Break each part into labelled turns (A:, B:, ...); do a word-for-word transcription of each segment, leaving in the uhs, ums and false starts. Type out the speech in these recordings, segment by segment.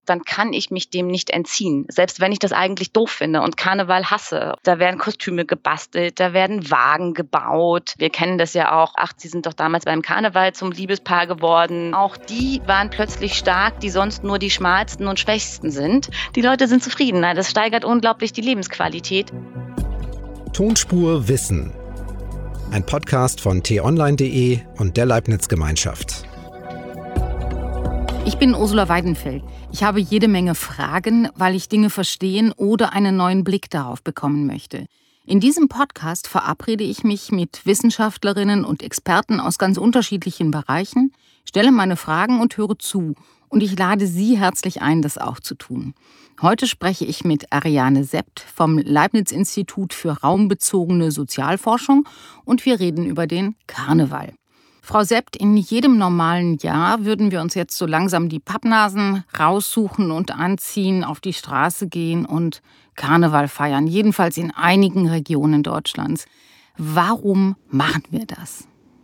A: dann kann ich mich dem nicht entziehen. Selbst wenn ich das eigentlich doof finde und Karneval hasse. Da werden Kostüme gebastelt, da werden Wagen gebaut. Wir kennen das ja auch. Ach, sie sind doch damals beim Karneval zum Liebespaar geworden. Auch die waren plötzlich stark, die sonst nur die schmalsten und schwächsten sind. Die Leute sind zufrieden. Das steigert unglaublich die Lebensqualität.
B: Tonspur Wissen. Ein Podcast von t online punkt de und der Leibniz-Gemeinschaft.
C: Ich bin Ursula Weidenfeld. Ich habe jede Menge Fragen, weil ich Dinge verstehen oder einen neuen Blick darauf bekommen möchte. In diesem Podcast verabrede ich mich mit Wissenschaftlerinnen und Experten aus ganz unterschiedlichen Bereichen, stelle meine Fragen und höre zu. Und ich lade Sie herzlich ein, das auch zu tun. Heute spreche ich mit Ariane Sept vom Leibniz-Institut für raumbezogene Sozialforschung und wir reden über den Karneval. Frau Sept, in jedem normalen Jahr würden wir uns jetzt so langsam die Pappnasen raussuchen und anziehen, auf die Straße gehen und Karneval feiern, jedenfalls in einigen Regionen Deutschlands. Warum machen wir das?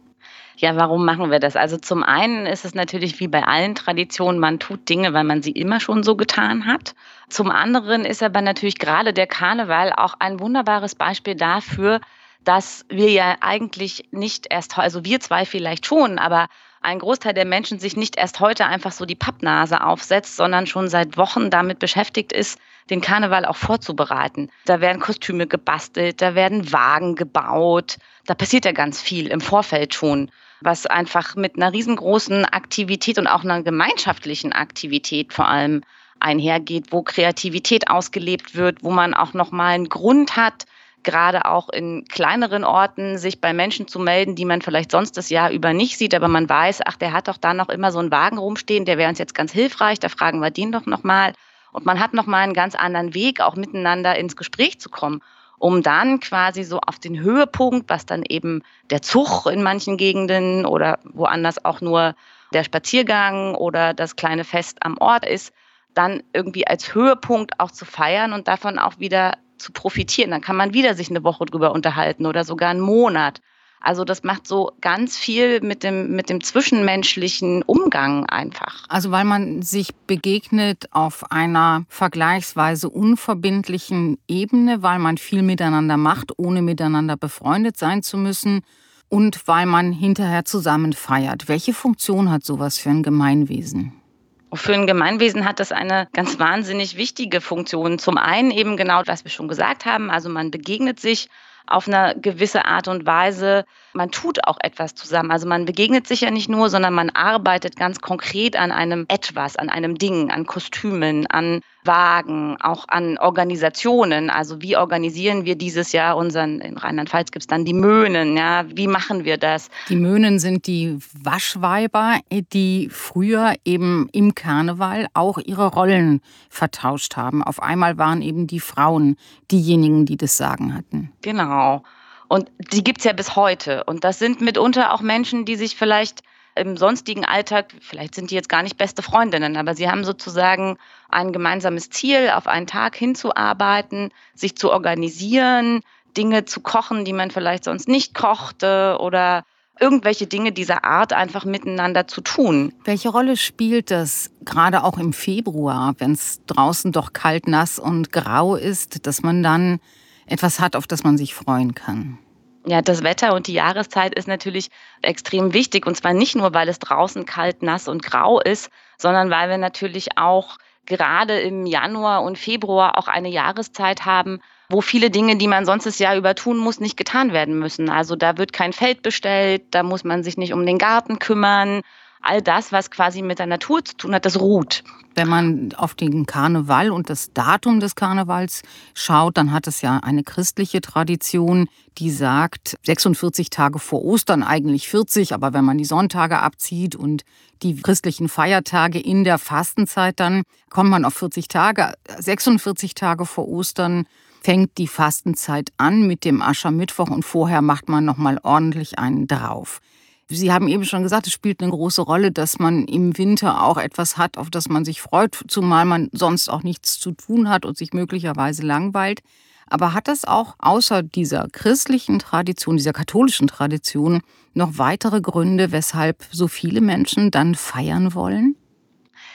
A: Ja, warum machen wir das? Also zum einen ist es natürlich wie bei allen Traditionen, man tut Dinge, weil man sie immer schon so getan hat. Zum anderen ist aber natürlich gerade der Karneval auch ein wunderbares Beispiel dafür, dass wir ja eigentlich nicht erst, also wir zwei vielleicht schon, aber ein Großteil der Menschen sich nicht erst heute einfach so die Pappnase aufsetzt, sondern schon seit Wochen damit beschäftigt ist, den Karneval auch vorzubereiten. Da werden Kostüme gebastelt, da werden Wagen gebaut, da passiert ja ganz viel im Vorfeld schon, was einfach mit einer riesengroßen Aktivität und auch einer gemeinschaftlichen Aktivität vor allem einhergeht, wo Kreativität ausgelebt wird, wo man auch nochmal einen Grund hat, gerade auch in kleineren Orten sich bei Menschen zu melden, die man vielleicht sonst das Jahr über nicht sieht, aber man weiß, ach, der hat doch da noch immer so einen Wagen rumstehen, der wäre uns jetzt ganz hilfreich, da fragen wir den doch nochmal. Und man hat nochmal einen ganz anderen Weg, auch miteinander ins Gespräch zu kommen, um dann quasi so auf den Höhepunkt, was dann eben der Zug in manchen Gegenden oder woanders auch nur der Spaziergang oder das kleine Fest am Ort ist, dann irgendwie als Höhepunkt auch zu feiern und davon auch wieder zu profitieren. Dann kann man wieder sich eine Woche drüber unterhalten oder sogar einen Monat. Also das macht so ganz viel mit dem, mit dem zwischenmenschlichen Umgang einfach.
C: Also weil man sich begegnet auf einer vergleichsweise unverbindlichen Ebene, weil man viel miteinander macht, ohne miteinander befreundet sein zu müssen und weil man hinterher zusammen feiert. Welche Funktion hat sowas für ein Gemeinwesen?
A: Für ein Gemeinwesen hat das eine ganz wahnsinnig wichtige Funktion. Zum einen eben genau, was wir schon gesagt haben, also man begegnet sich auf eine gewisse Art und Weise, man tut auch etwas zusammen. Also man begegnet sich ja nicht nur, sondern man arbeitet ganz konkret an einem Etwas, an einem Ding, an Kostümen, an Wagen, auch an Organisationen. Also wie organisieren wir dieses Jahr unseren, in Rheinland-Pfalz gibt es dann die Möhnen, ja, wie machen wir das?
C: Die Möhnen sind die Waschweiber, die früher eben im Karneval auch ihre Rollen vertauscht haben. Auf einmal waren eben die Frauen diejenigen, die das Sagen hatten.
A: Genau. Und die gibt's ja bis heute. Und das sind mitunter auch Menschen, die sich vielleicht im sonstigen Alltag, vielleicht sind die jetzt gar nicht beste Freundinnen, aber sie haben sozusagen ein gemeinsames Ziel, auf einen Tag hinzuarbeiten, sich zu organisieren, Dinge zu kochen, die man vielleicht sonst nicht kochte oder irgendwelche Dinge dieser Art einfach miteinander zu tun.
C: Welche Rolle spielt das gerade auch im Februar, wenn es draußen doch kalt, nass und grau ist, dass man dann etwas hat, auf das man sich freuen kann?
A: Ja, das Wetter und die Jahreszeit ist natürlich extrem wichtig. Und zwar nicht nur, weil es draußen kalt, nass und grau ist, sondern weil wir natürlich auch gerade im Januar und Februar auch eine Jahreszeit haben, wo viele Dinge, die man sonst das Jahr über tun muss, nicht getan werden müssen. Also da wird kein Feld bestellt, da muss man sich nicht um den Garten kümmern. All das, was quasi mit der Natur zu tun hat, das ruht.
C: Wenn man auf den Karneval und das Datum des Karnevals schaut, dann hat es ja eine christliche Tradition, die sagt, sechsundvierzig Tage vor Ostern, eigentlich vierzig, aber wenn man die Sonntage abzieht und die christlichen Feiertage in der Fastenzeit, dann kommt man auf vierzig Tage. sechsundvierzig Tage vor Ostern fängt die Fastenzeit an mit dem Aschermittwoch und vorher macht man nochmal ordentlich einen drauf. Sie haben eben schon gesagt, es spielt eine große Rolle, dass man im Winter auch etwas hat, auf das man sich freut, zumal man sonst auch nichts zu tun hat und sich möglicherweise langweilt. Aber hat das auch außer dieser christlichen Tradition, dieser katholischen Tradition, noch weitere Gründe, weshalb so viele Menschen dann feiern wollen?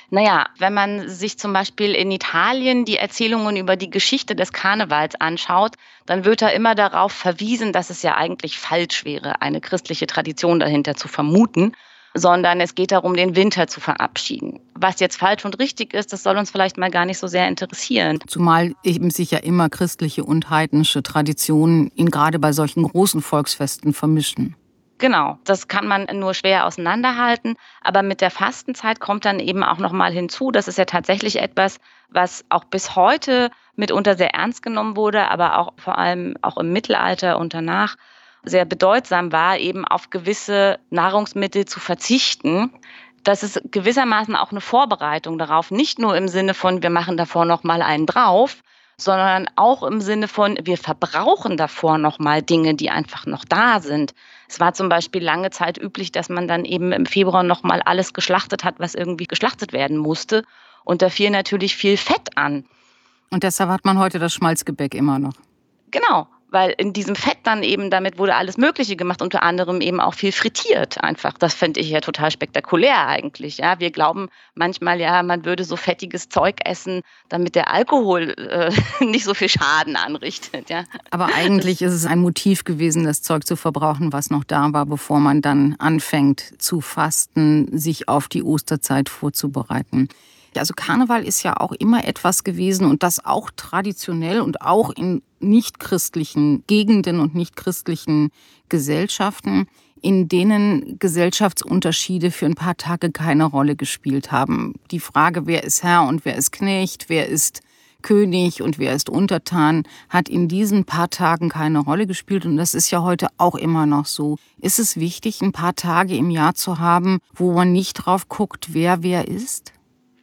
A: Naja, wenn man sich zum Beispiel in Italien die Erzählungen über die Geschichte des Karnevals anschaut, dann wird da immer darauf verwiesen, dass es ja eigentlich falsch wäre, eine christliche Tradition dahinter zu vermuten, sondern es geht darum, den Winter zu verabschieden. Was jetzt falsch und richtig ist, das soll uns vielleicht mal gar nicht so sehr interessieren.
C: Zumal eben sich ja immer christliche und heidnische Traditionen in gerade bei solchen großen Volksfesten vermischen.
A: Genau, das kann man nur schwer auseinanderhalten. Aber mit der Fastenzeit kommt dann eben auch noch mal hinzu, das ist ja tatsächlich etwas, was auch bis heute mitunter sehr ernst genommen wurde, aber auch vor allem auch im Mittelalter und danach sehr bedeutsam war, eben auf gewisse Nahrungsmittel zu verzichten. Das ist gewissermaßen auch eine Vorbereitung darauf, nicht nur im Sinne von, wir machen davor noch mal einen drauf, sondern auch im Sinne von, wir verbrauchen davor noch mal Dinge, die einfach noch da sind. Es war zum Beispiel lange Zeit üblich, dass man dann eben im Februar noch mal alles geschlachtet hat, was irgendwie geschlachtet werden musste. Und da fiel natürlich viel Fett an.
C: Und deshalb hat man heute das Schmalzgebäck immer noch.
A: Genau, weil in diesem Fett dann eben, damit wurde alles Mögliche gemacht, unter anderem eben auch viel frittiert einfach. Das finde ich ja total spektakulär eigentlich. Ja, wir glauben manchmal, ja, man würde so fettiges Zeug essen, damit der Alkohol äh, nicht so viel Schaden anrichtet. Ja.
C: Aber eigentlich ist es ein Motiv gewesen, das Zeug zu verbrauchen, was noch da war, bevor man dann anfängt zu fasten, sich auf die Osterzeit vorzubereiten. Also Karneval ist ja auch immer etwas gewesen und das auch traditionell und auch in nichtchristlichen Gegenden und nichtchristlichen Gesellschaften, in denen Gesellschaftsunterschiede für ein paar Tage keine Rolle gespielt haben. Die Frage, wer ist Herr und wer ist Knecht, wer ist König und wer ist Untertan, hat in diesen paar Tagen keine Rolle gespielt und das ist ja heute auch immer noch so. Ist es wichtig, ein paar Tage im Jahr zu haben, wo man nicht drauf guckt, wer wer ist?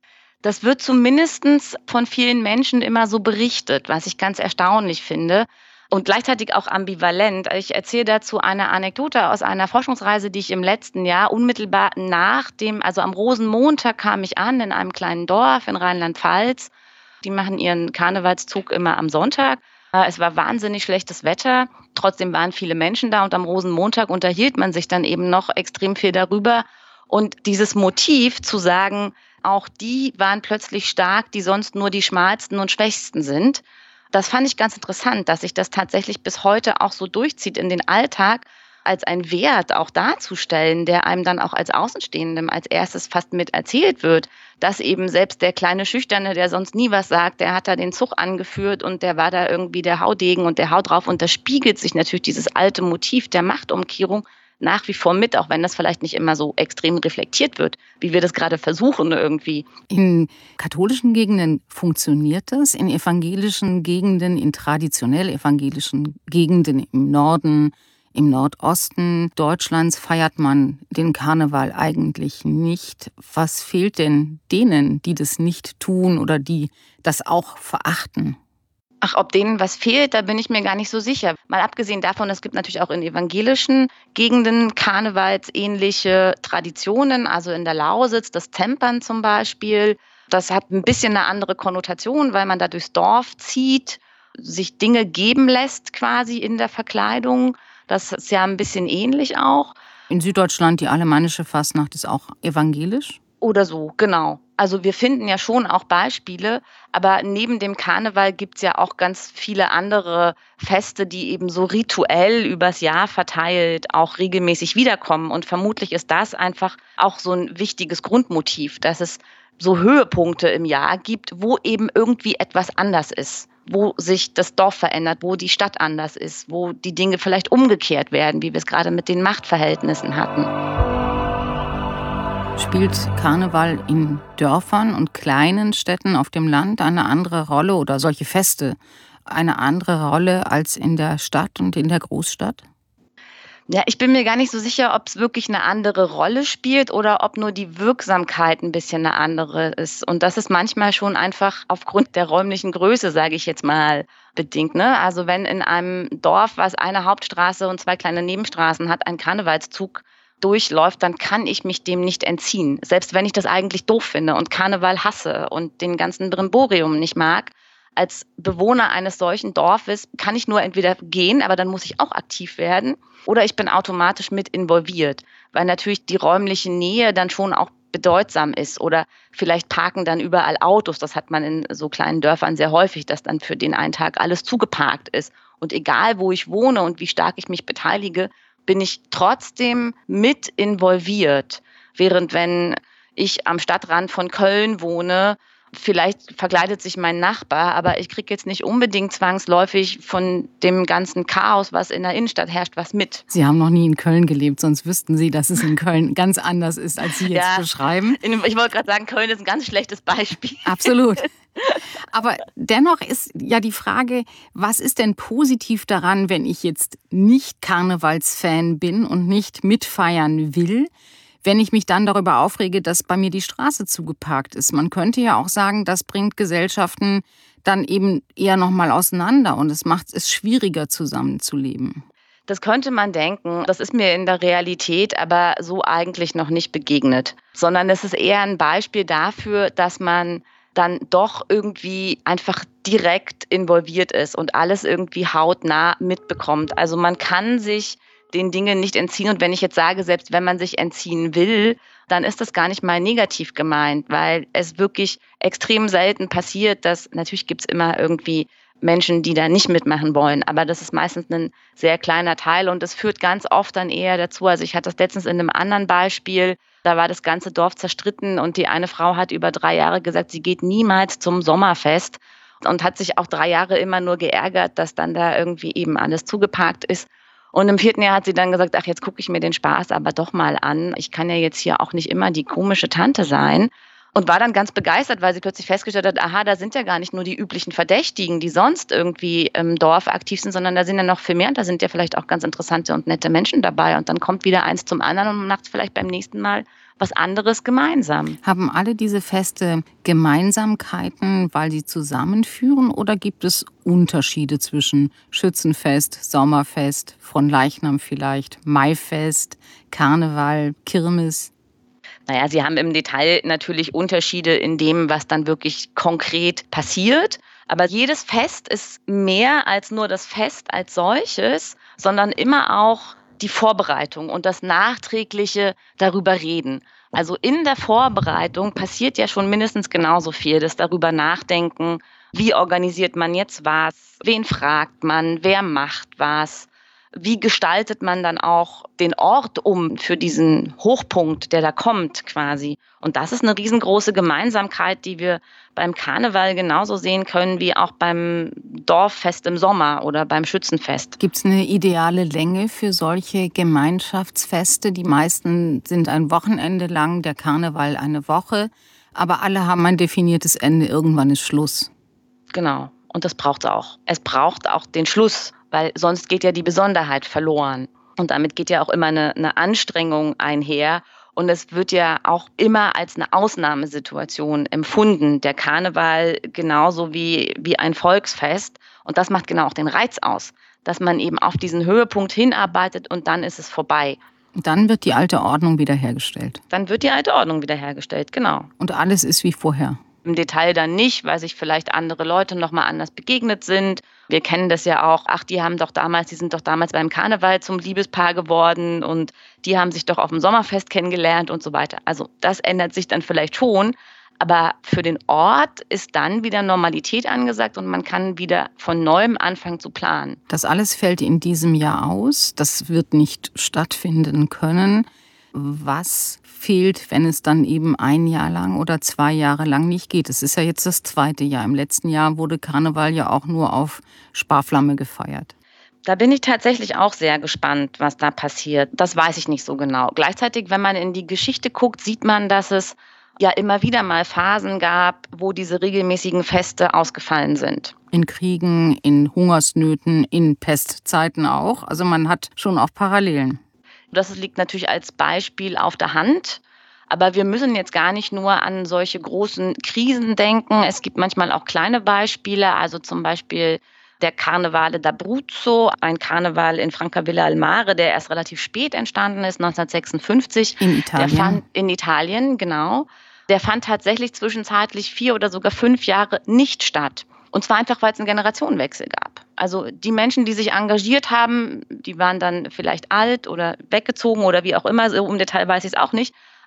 A: Das wird zumindest von vielen Menschen immer so berichtet, was ich ganz erstaunlich finde und gleichzeitig auch ambivalent. Ich erzähle dazu eine Anekdote aus einer Forschungsreise, die ich im letzten Jahr unmittelbar nach dem, also am Rosenmontag kam ich an in einem kleinen Dorf in Rheinland-Pfalz. Die machen ihren Karnevalszug immer am Sonntag. Es war wahnsinnig schlechtes Wetter, trotzdem waren viele Menschen da und am Rosenmontag unterhielt man sich dann eben noch extrem viel darüber. Und dieses Motiv zu sagen, auch die waren plötzlich stark, die sonst nur die schmalsten und schwächsten sind. Das fand ich ganz interessant, dass sich das tatsächlich bis heute auch so durchzieht in den Alltag, als ein Wert auch darzustellen, der einem dann auch als Außenstehendem als erstes fast mit erzählt wird, dass eben selbst der kleine Schüchterne, der sonst nie was sagt, der hat da den Zug angeführt und der war da irgendwie der Haudegen und der haut drauf. Und da spiegelt sich natürlich dieses alte Motiv der Machtumkehrung nach wie vor mit, auch wenn das vielleicht nicht immer so extrem reflektiert wird, wie wir das gerade versuchen irgendwie.
C: In katholischen Gegenden funktioniert das, in evangelischen Gegenden, in traditionell evangelischen Gegenden im Norden, im Nordosten Deutschlands feiert man den Karneval eigentlich nicht. Was fehlt denn denen, die das nicht tun oder die das auch verachten?
A: Ach, ob denen was fehlt, da bin ich mir gar nicht so sicher. Mal abgesehen davon, es gibt natürlich auch in evangelischen Gegenden karnevalsähnliche Traditionen, also in der Lausitz, das Tempern zum Beispiel. Das hat ein bisschen eine andere Konnotation, weil man da durchs Dorf zieht, sich Dinge geben lässt quasi in der Verkleidung. Das ist ja ein bisschen ähnlich auch.
C: In Süddeutschland, die alemannische Fastnacht ist auch evangelisch?
A: Oder so, genau. Also wir finden ja schon auch Beispiele, aber neben dem Karneval gibt es ja auch ganz viele andere Feste, die eben so rituell übers Jahr verteilt auch regelmäßig wiederkommen. Und vermutlich ist das einfach auch so ein wichtiges Grundmotiv, dass es so Höhepunkte im Jahr gibt, wo eben irgendwie etwas anders ist, wo sich das Dorf verändert, wo die Stadt anders ist, wo die Dinge vielleicht umgekehrt werden, wie wir es gerade mit den Machtverhältnissen hatten.
C: Spielt Karneval in Dörfern und kleinen Städten auf dem Land eine andere Rolle oder solche Feste eine andere Rolle als in der Stadt und in der Großstadt?
A: Ja, ich bin mir gar nicht so sicher, ob es wirklich eine andere Rolle spielt oder ob nur die Wirksamkeit ein bisschen eine andere ist. Und das ist manchmal schon einfach aufgrund der räumlichen Größe, sage ich jetzt mal, bedingt. Ne? Also wenn in einem Dorf, was eine Hauptstraße und zwei kleine Nebenstraßen hat, ein Karnevalszug durchläuft, dann kann ich mich dem nicht entziehen. Selbst wenn ich das eigentlich doof finde und Karneval hasse und den ganzen Brimborium nicht mag. Als Bewohner eines solchen Dorfes kann ich nur entweder gehen, aber dann muss ich auch aktiv werden, oder ich bin automatisch mit involviert, weil natürlich die räumliche Nähe dann schon auch bedeutsam ist. Oder vielleicht parken dann überall Autos. Das hat man in so kleinen Dörfern sehr häufig, dass dann für den einen Tag alles zugeparkt ist. Und egal, wo ich wohne und wie stark ich mich beteilige, bin ich trotzdem mit involviert. Während wenn ich am Stadtrand von Köln wohne, vielleicht verkleidet sich mein Nachbar, aber ich kriege jetzt nicht unbedingt zwangsläufig von dem ganzen Chaos, was in der Innenstadt herrscht, was mit.
C: Sie haben noch nie in Köln gelebt, sonst wüssten Sie, dass es in Köln ganz anders ist, als Sie jetzt
A: ja,
C: beschreiben.
A: Ich wollte gerade sagen, Köln ist ein ganz schlechtes Beispiel.
C: Absolut. Aber dennoch ist ja die Frage, was ist denn positiv daran, wenn ich jetzt nicht Karnevalsfan bin und nicht mitfeiern will, wenn ich mich dann darüber aufrege, dass bei mir die Straße zugeparkt ist? Man könnte ja auch sagen, das bringt Gesellschaften dann eben eher noch mal auseinander und es macht es schwieriger, zusammenzuleben.
A: Das könnte man denken. Das ist mir in der Realität aber so eigentlich noch nicht begegnet, sondern es ist eher ein Beispiel dafür, dass man dann doch irgendwie einfach direkt involviert ist und alles irgendwie hautnah mitbekommt. Also man kann sich den Dingen nicht entziehen. Und wenn ich jetzt sage, selbst wenn man sich entziehen will, dann ist das gar nicht mal negativ gemeint, weil es wirklich extrem selten passiert, dass natürlich gibt es immer irgendwie Menschen, die da nicht mitmachen wollen, aber das ist meistens ein sehr kleiner Teil und es führt ganz oft dann eher dazu, also ich hatte das letztens in einem anderen Beispiel, da war das ganze Dorf zerstritten und die eine Frau hat über drei Jahre gesagt, sie geht niemals zum Sommerfest und hat sich auch drei Jahre immer nur geärgert, dass dann da irgendwie eben alles zugeparkt ist. Und im vierten Jahr hat sie dann gesagt, ach, jetzt gucke ich mir den Spaß aber doch mal an. Ich kann ja jetzt hier auch nicht immer die komische Tante sein. Und war dann ganz begeistert, weil sie plötzlich festgestellt hat, aha, da sind ja gar nicht nur die üblichen Verdächtigen, die sonst irgendwie im Dorf aktiv sind, sondern da sind ja noch viel mehr und da sind ja vielleicht auch ganz interessante und nette Menschen dabei. Und dann kommt wieder eins zum anderen und man macht vielleicht beim nächsten Mal was anderes gemeinsam.
C: Haben alle diese Feste Gemeinsamkeiten, weil sie zusammenführen, oder gibt es Unterschiede zwischen Schützenfest, Sommerfest, Fronleichnam vielleicht, Maifest, Karneval, Kirmes?
A: Naja, sie haben im Detail natürlich Unterschiede in dem, was dann wirklich konkret passiert. Aber jedes Fest ist mehr als nur das Fest als solches, sondern immer auch die Vorbereitung und das nachträgliche darüber reden. Also in der Vorbereitung passiert ja schon mindestens genauso viel, das darüber nachdenken, wie organisiert man jetzt was, wen fragt man, wer macht was, wie gestaltet man dann auch den Ort um für diesen Hochpunkt, der da kommt quasi. Und das ist eine riesengroße Gemeinsamkeit, die wir beim Karneval genauso sehen können wie auch beim Dorffest im Sommer oder beim Schützenfest.
C: Gibt es eine ideale Länge für solche Gemeinschaftsfeste? Die meisten sind ein Wochenende lang, der Karneval eine Woche, aber alle haben ein definiertes Ende. Irgendwann ist Schluss.
A: Genau, und das braucht es auch. Es braucht auch den Schluss, weil sonst geht ja die Besonderheit verloren. Und damit geht ja auch immer eine, eine Anstrengung einher. Und es wird ja auch immer als eine Ausnahmesituation empfunden. Der Karneval genauso wie, wie ein Volksfest. Und das macht genau auch den Reiz aus, dass man eben auf diesen Höhepunkt hinarbeitet und dann ist es vorbei.
C: Dann wird die alte Ordnung wiederhergestellt.
A: Dann wird die alte Ordnung wiederhergestellt, genau.
C: Und alles ist wie vorher.
A: Im Detail dann nicht, weil sich vielleicht andere Leute nochmal anders begegnet sind. Wir kennen das ja auch, ach, die haben doch damals, die sind doch damals beim Karneval zum Liebespaar geworden und die haben sich doch auf dem Sommerfest kennengelernt und so weiter. Also das ändert sich dann vielleicht schon, aber für den Ort ist dann wieder Normalität angesagt und man kann wieder von neuem anfangen zu planen.
C: Das alles fällt in diesem Jahr aus, das wird nicht stattfinden können. Was fehlt, wenn es dann eben ein Jahr lang oder zwei Jahre lang nicht geht? Es ist ja jetzt das zweite Jahr. Im letzten Jahr wurde Karneval ja auch nur auf Sparflamme gefeiert.
A: Da bin ich tatsächlich auch sehr gespannt, was da passiert. Das weiß ich nicht so genau. Gleichzeitig, wenn man in die Geschichte guckt, sieht man, dass es ja immer wieder mal Phasen gab, wo diese regelmäßigen Feste ausgefallen sind.
C: In Kriegen, in Hungersnöten, in Pestzeiten auch. Also man hat schon auch Parallelen.
A: Das liegt natürlich als Beispiel auf der Hand. Aber wir müssen jetzt gar nicht nur an solche großen Krisen denken. Es gibt manchmal auch kleine Beispiele, also zum Beispiel der Carnevale d'Abruzzo, ein Karneval in Francavilla al Mare, der erst relativ spät entstanden ist, neunzehnhundertsechsundfünfzig.
C: In Italien.
A: Der fand in Italien, genau. Der fand tatsächlich zwischenzeitlich vier oder sogar fünf Jahre nicht statt. Und zwar einfach, weil es einen Generationenwechsel gab. Also die Menschen, die sich engagiert haben, die waren dann vielleicht alt oder weggezogen oder wie auch immer, so im Detail weiß ich es auch nicht.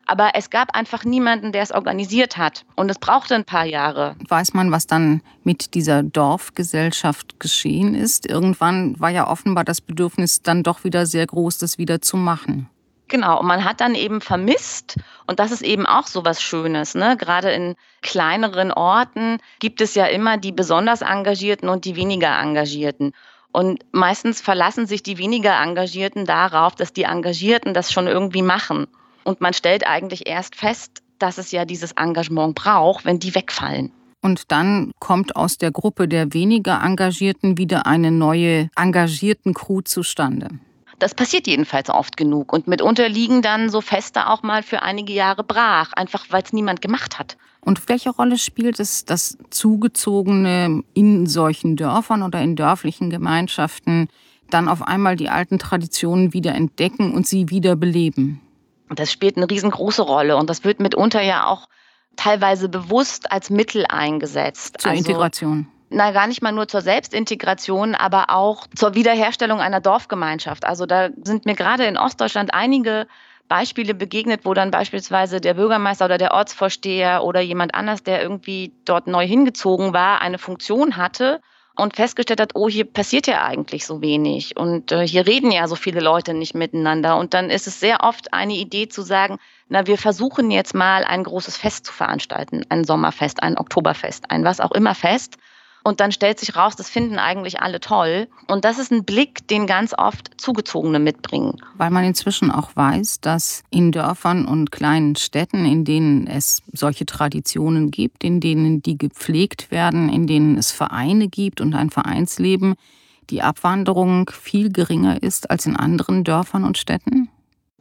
A: Aber es gab einfach niemanden, der es organisiert hat. Und es brauchte ein paar Jahre.
C: Weiß man, was dann mit dieser Dorfgesellschaft geschehen ist? Irgendwann war ja offenbar das Bedürfnis dann doch wieder sehr groß, das wieder zu machen.
A: Genau, und man hat dann eben vermisst, und das ist eben auch so was Schönes, ne? Gerade in kleineren Orten gibt es ja immer die besonders Engagierten und die weniger Engagierten. Und meistens verlassen sich die weniger Engagierten darauf, dass die Engagierten das schon irgendwie machen. Und man stellt eigentlich erst fest, dass es ja dieses Engagement braucht, wenn die wegfallen.
C: Und dann kommt aus der Gruppe der weniger Engagierten wieder eine neue engagierten Crew zustande.
A: Das passiert jedenfalls oft genug. Und mitunter liegen dann so Feste auch mal für einige Jahre brach, einfach weil es niemand gemacht hat.
C: Und welche Rolle spielt es, dass Zugezogene in solchen Dörfern oder in dörflichen Gemeinschaften dann auf einmal die alten Traditionen wieder entdecken und sie wieder beleben?
A: Das spielt eine riesengroße Rolle und das wird mitunter ja auch teilweise bewusst als Mittel eingesetzt.
C: Zur
A: also,
C: Integration?
A: Na, gar nicht mal nur zur Selbstintegration, aber auch zur Wiederherstellung einer Dorfgemeinschaft. Also da sind mir gerade in Ostdeutschland einige Beispiele begegnet, wo dann beispielsweise der Bürgermeister oder der Ortsvorsteher oder jemand anders, der irgendwie dort neu hingezogen war, eine Funktion hatte und festgestellt hat, oh, hier passiert ja eigentlich so wenig und äh, hier reden ja so viele Leute nicht miteinander. Und dann ist es sehr oft eine Idee zu sagen, na, wir versuchen jetzt mal ein großes Fest zu veranstalten, ein Sommerfest, ein Oktoberfest, ein was auch immer Fest. Und dann stellt sich raus, das finden eigentlich alle toll. Und das ist ein Blick, den ganz oft Zugezogene mitbringen.
C: Weil man inzwischen auch weiß, dass in Dörfern und kleinen Städten, in denen es solche Traditionen gibt, in denen die gepflegt werden, in denen es Vereine gibt und ein Vereinsleben, die Abwanderung viel geringer ist als in anderen Dörfern und Städten?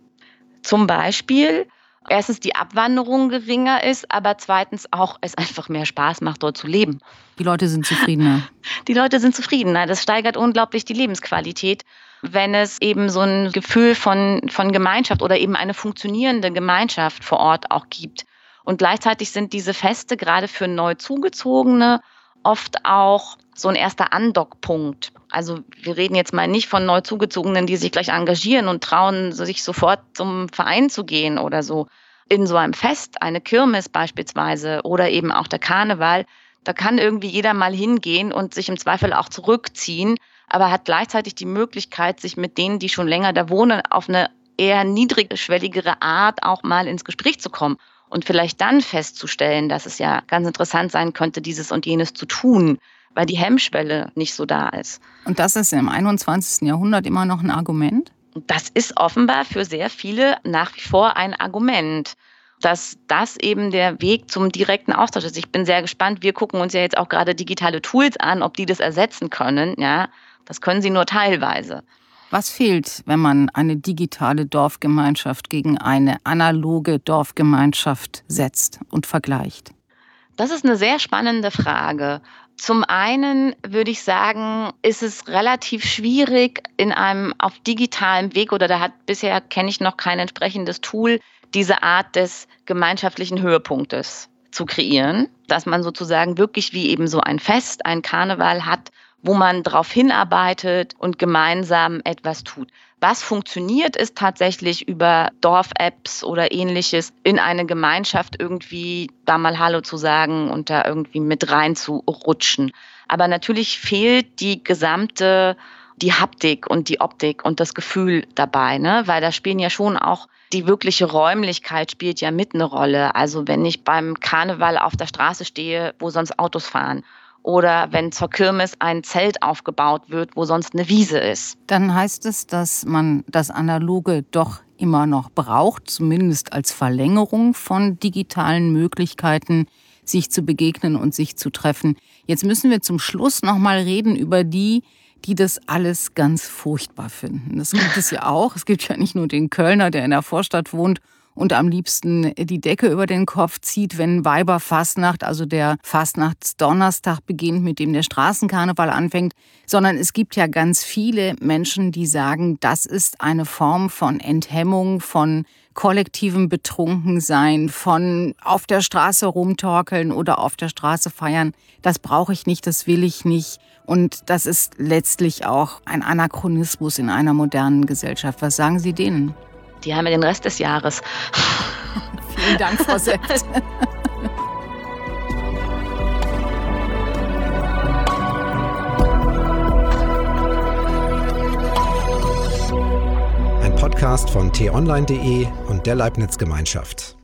A: Zum Beispiel erstens die Abwanderung geringer ist, aber zweitens auch es einfach mehr Spaß macht, dort zu leben.
C: Die Leute sind zufriedener.
A: Die Leute sind zufriedener. Das steigert unglaublich die Lebensqualität, wenn es eben so ein Gefühl von, von Gemeinschaft oder eben eine funktionierende Gemeinschaft vor Ort auch gibt. Und gleichzeitig sind diese Feste gerade für neu Zugezogene oft auch so ein erster Andockpunkt. Also wir reden jetzt mal nicht von neu Zugezogenen, die sich gleich engagieren und trauen, sich sofort zum Verein zu gehen oder so. In so einem Fest, eine Kirmes beispielsweise oder eben auch der Karneval, da kann irgendwie jeder mal hingehen und sich im Zweifel auch zurückziehen, aber hat gleichzeitig die Möglichkeit, sich mit denen, die schon länger da wohnen, auf eine eher niedrigschwelligere Art auch mal ins Gespräch zu kommen und vielleicht dann festzustellen, dass es ja ganz interessant sein könnte, dieses und jenes zu tun, weil die Hemmschwelle nicht so da ist.
C: Und das ist im einundzwanzigsten Jahrhundert immer noch ein Argument?
A: Das ist offenbar für sehr viele nach wie vor ein Argument, dass das eben der Weg zum direkten Austausch ist. Ich bin sehr gespannt. Wir gucken uns ja jetzt auch gerade digitale Tools an, ob die das ersetzen können. Ja, das können sie nur teilweise.
C: Was fehlt, wenn man eine digitale Dorfgemeinschaft gegen eine analoge Dorfgemeinschaft setzt und vergleicht?
A: Das ist eine sehr spannende Frage. Zum einen würde ich sagen, ist es relativ schwierig in einem auf digitalem Weg, oder da hat bisher kenne ich noch kein entsprechendes Tool, diese Art des gemeinschaftlichen Höhepunktes zu kreieren, dass man sozusagen wirklich wie eben so ein Fest, ein Karneval hat, wo man darauf hinarbeitet und gemeinsam etwas tut. Was funktioniert, ist tatsächlich über Dorf-Apps oder Ähnliches in eine Gemeinschaft irgendwie da mal Hallo zu sagen und da irgendwie mit reinzurutschen. Aber natürlich fehlt die gesamte, die Haptik und die Optik und das Gefühl dabei, ne? Weil da spielen ja schon auch die wirkliche Räumlichkeit spielt ja mit eine Rolle. Also wenn ich beim Karneval auf der Straße stehe, wo sonst Autos fahren, oder wenn zur Kirmes ein Zelt aufgebaut wird, wo sonst eine Wiese ist.
C: Dann heißt es, dass man das Analoge doch immer noch braucht, zumindest als Verlängerung von digitalen Möglichkeiten, sich zu begegnen und sich zu treffen. Jetzt müssen wir zum Schluss noch mal reden über die, die das alles ganz furchtbar finden. Das gibt es ja auch. Es gibt ja nicht nur den Kölner, der in der Vorstadt wohnt und am liebsten die Decke über den Kopf zieht, wenn Weiberfastnacht, also der Fastnachtsdonnerstag beginnt, mit dem der Straßenkarneval anfängt, sondern es gibt ja ganz viele Menschen, die sagen, das ist eine Form von Enthemmung, von kollektivem Betrunkensein, von auf der Straße rumtorkeln oder auf der Straße feiern. Das brauche ich nicht, das will ich nicht. Und das ist letztlich auch ein Anachronismus in einer modernen Gesellschaft. Was sagen Sie denen?
A: Die haben ja den Rest des Jahres.
C: Vielen Dank, Frau Seft.
B: Ein Podcast von t online punkt de und der Leibniz Gemeinschaft.